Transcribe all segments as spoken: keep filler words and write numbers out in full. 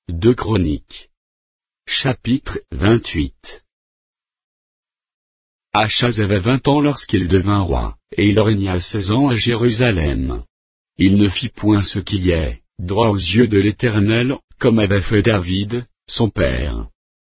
deux Chroniques. Chapitre vingt-huit. Achaz avait vingt ans lorsqu'il devint roi, et il régna seize ans à Jérusalem. Il ne fit point ce qui est droit aux yeux de l'Éternel, comme avait fait David, son père.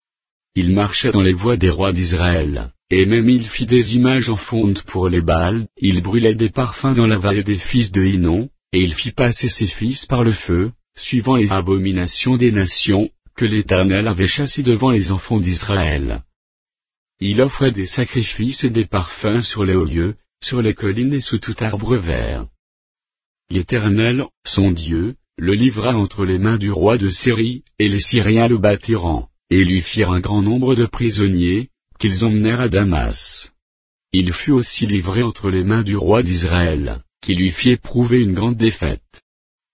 Il marcha dans les voies des rois d'Israël, et même il fit des images en fonte pour les Baals, il brûlait des parfums dans la vallée des fils de Hinnom, et il fit passer ses fils par le feu, suivant les abominations des nations, que l'Éternel avait chassées devant les enfants d'Israël. Il offrait des sacrifices et des parfums sur les hauts lieux, sur les collines et sous tout arbre vert. L'Éternel, son Dieu, le livra entre les mains du roi de Syrie, et les Syriens le battirent, et lui firent un grand nombre de prisonniers, qu'ils emmenèrent à Damas. Il fut aussi livré entre les mains du roi d'Israël, qui lui fit éprouver une grande défaite.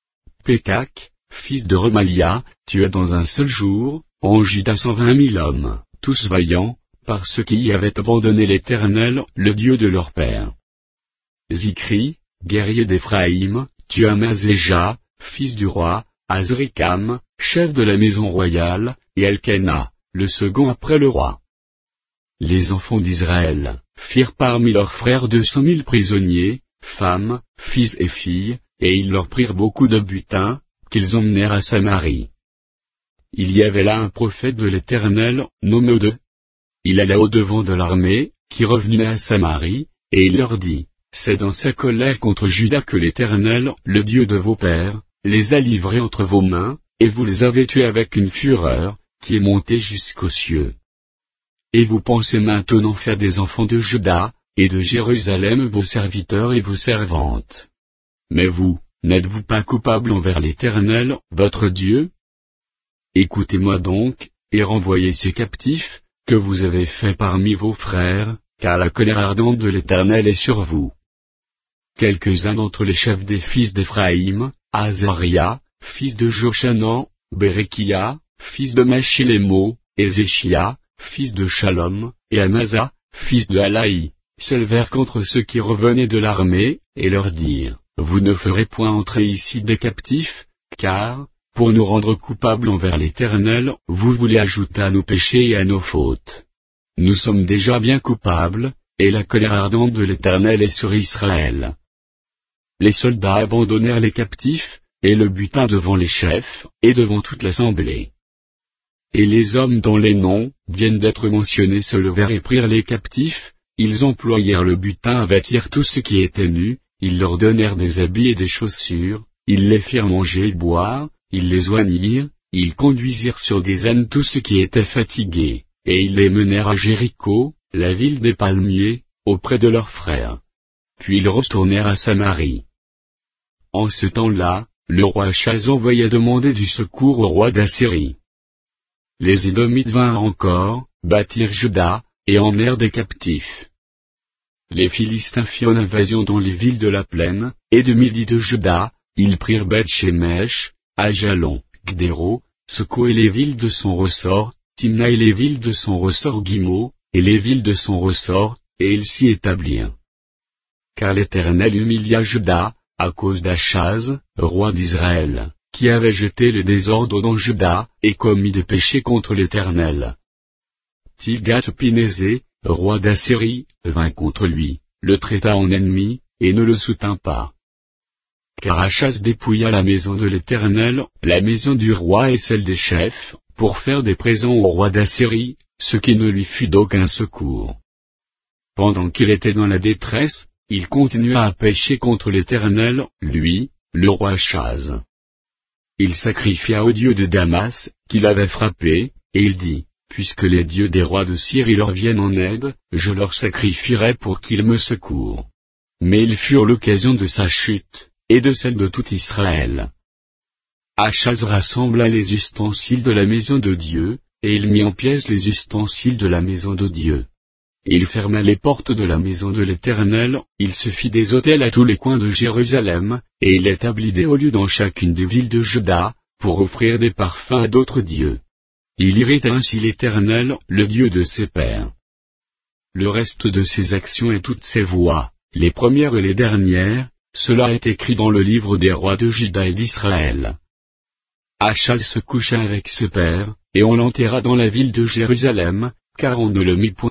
Pékak, fils de Remalia, tua dans un seul jour, en Juda cent vingt mille hommes, tous vaillants, parce qu'ils y avaient abandonné l'Éternel, le Dieu de leur père. Zikri, guerrier d'Éphraïm, tua Mazéja, fils du roi, Azrikam, chef de la maison royale, et Elkena, le second après le roi. Les enfants d'Israël firent parmi leurs frères deux cent mille prisonniers, femmes, fils et filles, et ils leur prirent beaucoup de butin, qu'ils emmenèrent à Samarie. Il y avait là un prophète de l'Éternel, nommé Oded. Il alla au-devant de l'armée, qui revenait à Samarie, et il leur dit, « C'est dans sa colère contre Juda que l'Éternel, le Dieu de vos pères, les a livrés entre vos mains, et vous les avez tués avec une fureur, qui est montée jusqu'aux cieux. Et vous pensez maintenant faire des enfants de Juda, et de Jérusalem vos serviteurs et vos servantes. Mais vous, n'êtes-vous pas coupables envers l'Éternel, votre Dieu? Écoutez-moi donc, et renvoyez ces captifs, que vous avez faits parmi vos frères, car la colère ardente de l'Éternel est sur vous. » Quelques-uns d'entre les chefs des fils d'Éphraïm, Azaria, fils de Joshanan, Bérekia, fils de Meshilémo, Ézéchia, fils de Shalom, et Amasa, fils de Halaï, s'élevèrent contre ceux qui revenaient de l'armée, et leur dirent, « Vous ne ferez point entrer ici des captifs, car, pour nous rendre coupables envers l'Éternel, vous voulez ajouter à nos péchés et à nos fautes. Nous sommes déjà bien coupables, et la colère ardente de l'Éternel est sur Israël. » Les soldats abandonnèrent les captifs, et le butin devant les chefs, et devant toute l'assemblée. Et les hommes dont les noms viennent d'être mentionnés se levèrent et prirent les captifs, ils employèrent le butin à vêtir tout ce qui était nu, ils leur donnèrent des habits et des chaussures, ils les firent manger et boire, ils les oignirent, ils conduisirent sur des ânes tout ce qui était fatigué, et ils les menèrent à Jéricho, la ville des palmiers, auprès de leurs frères. Puis ils retournèrent à Samarie. En ce temps-là, le roi Achaz envoya demander du secours au roi d'Assyrie. Les Édomites vinrent encore, battirent Juda, et emmenèrent des captifs. Les Philistins firent une invasion dans les villes de la plaine, et de midi de Juda, ils prirent Beth-Shemesh, Ajalon, Gdéro, Soko et les villes de son ressort, Timna et les villes de son ressort Guimo, et les villes de son ressort, et ils s'y établirent. Car l'Éternel humilia Juda, à cause d'Achaz, roi d'Israël, qui avait jeté le désordre dans Juda, et commis de péché contre l'Éternel. Tilgath-Pinézé, roi d'Assyrie, vint contre lui, le traita en ennemi, et ne le soutint pas. Car Achaz dépouilla la maison de l'Éternel, la maison du roi et celle des chefs, pour faire des présents au roi d'Assyrie, ce qui ne lui fut d'aucun secours. Pendant qu'il était dans la détresse, il continua à pécher contre l'Éternel, lui, le roi Achaz. Il sacrifia au dieu de Damas, qu'il avait frappé, et il dit, « Puisque les dieux des rois de Syrie leur viennent en aide, je leur sacrifierai pour qu'ils me secourent. » Mais ils furent l'occasion de sa chute, et de celle de tout Israël. Achaz rassembla les ustensiles de la maison de Dieu, et il mit en pièces les ustensiles de la maison de Dieu. Il ferma les portes de la maison de l'Éternel, il se fit des autels à tous les coins de Jérusalem, et il établit des hauts lieux dans chacune des villes de Juda, pour offrir des parfums à d'autres dieux. Il irrita ainsi l'Éternel, le Dieu de ses pères. Le reste de ses actions et toutes ses voies, les premières et les dernières, cela est écrit dans le livre des rois de Juda et d'Israël. Achaz se coucha avec ses pères, et on l'enterra dans la ville de Jérusalem, car on ne le mit point